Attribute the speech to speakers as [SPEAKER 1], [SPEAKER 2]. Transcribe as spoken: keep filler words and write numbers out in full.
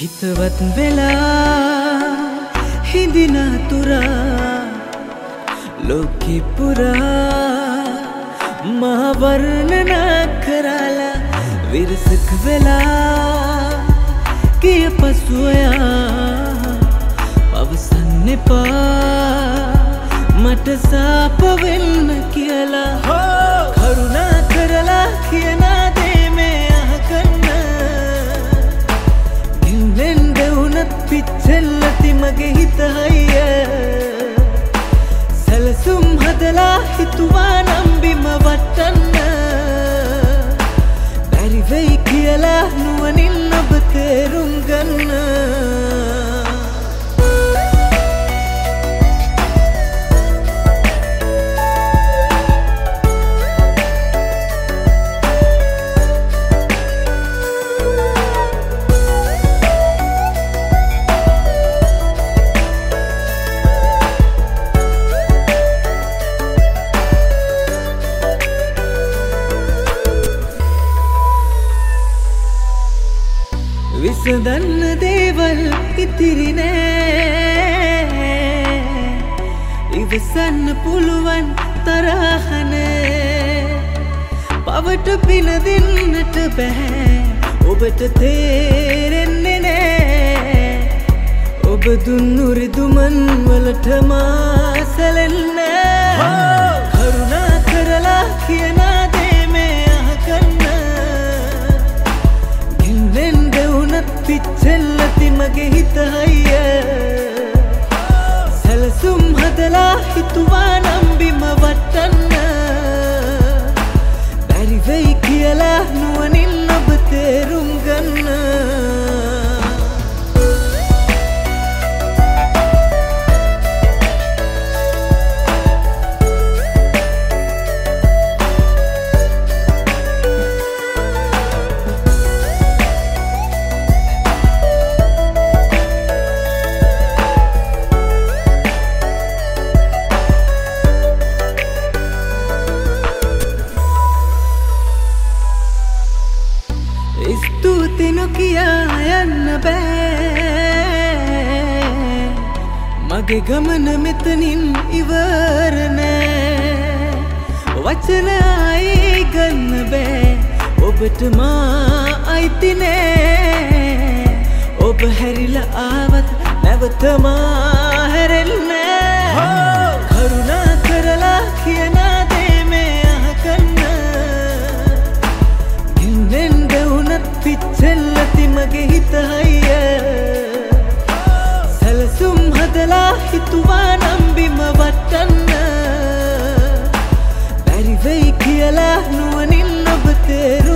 [SPEAKER 1] හිතවත් වෙලා හිඳින තුරා ලෝකෙ පුරා මා වර්ණනා කරලා විරසක වෙලා කිය පසුවයා පවසන්න එපා මට සාප වෙන්න කියලා කරුණා කරලා කියන දේ මේ අහකන්න ගින්නෙන් දෙවුනත් පිච්චෙල්ලති මගේ හිත හයිය සැලසුම් හදලා හිතුවා නම් බිම වටන්න බැරි වෙයි කියලා නුවණින් ඔබ තේරුම් ගන්න විසඳන්න දේවල් ඉතිරි නෑ ඉවසන්න පුළුවන් තරහ නෑ පවට පින දෙන්නට බෑ ඔබට තේරෙන්නේ නෑ ඔබ දුන්නු රිදුමන් වලට මා සැලෙන්නේ කරුණා කරලා කියන දේ මේ අහකන්න පිච්චෙල්ලති මගේ හිත හයිය සැලසුම් හදලා හිතුවා නම් බිම වටන්න බැරි වෙයි කියලා නුවණින් ඔබ තේරුම් ගන්න ස්තුති නොකියා යන්න බෑ මගේ ගමන මෙතනින් ඉවර නෑ වචන ආයේ ගන්න බෑ ඔබට මා අයිති නෑ ඔබ හැරිලා ආවත් නැවත මා හැරෙන්නේ කරුණා කරලා කියන දේ මේ අහකන්න ගින්නෙන් දෙවුනත් පිච්චෙල්ලති මගේ හිත හයිය සැලසුම් හදලා හිතුවා නම් බිම වටන්න බැරි වෙයි කියලා නුවණින් ඔබ තේරුම්